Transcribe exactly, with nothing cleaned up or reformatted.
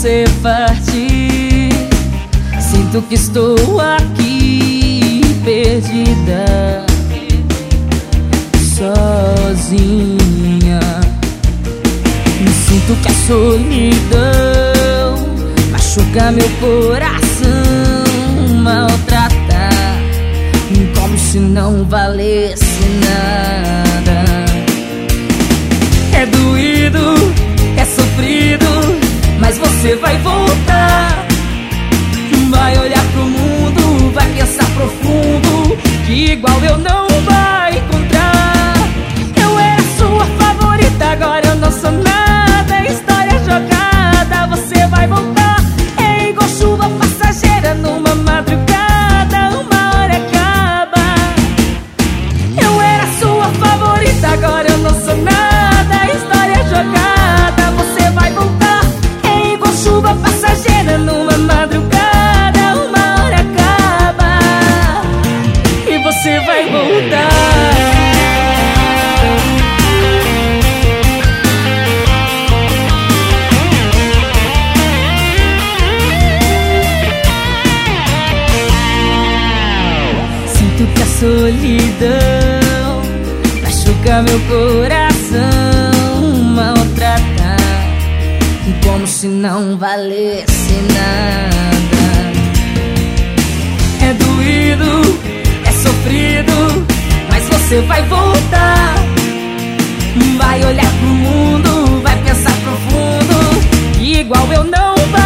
você partir, sinto que estou aqui perdida, sozinha. Me sinto que a solidão machuca meu coração, maltrata, como se não valesse nada. É doído, é sofrido, mas você vai voltar. Vai olhar pro mundo, vai pensar profundo, que igual eu não vai encontrar. Eu era sua favorita, agora eu não sou nada, história jogada, você vai voltar. É igual chuva passageira numa madrugada, uma hora acaba. Eu era sua favorita, agora eu não sou nada, história jogada, você vai voltar. É igual chuva passageira numa madrugada, uma hora acaba e você vai voltar. Sinto que a solidão machuca meu coração, maltrata, como se não valesse nada. É doído, é sofrido, mas você vai voltar. Vai olhar pro mundo, vai pensar profundo, igual eu não vai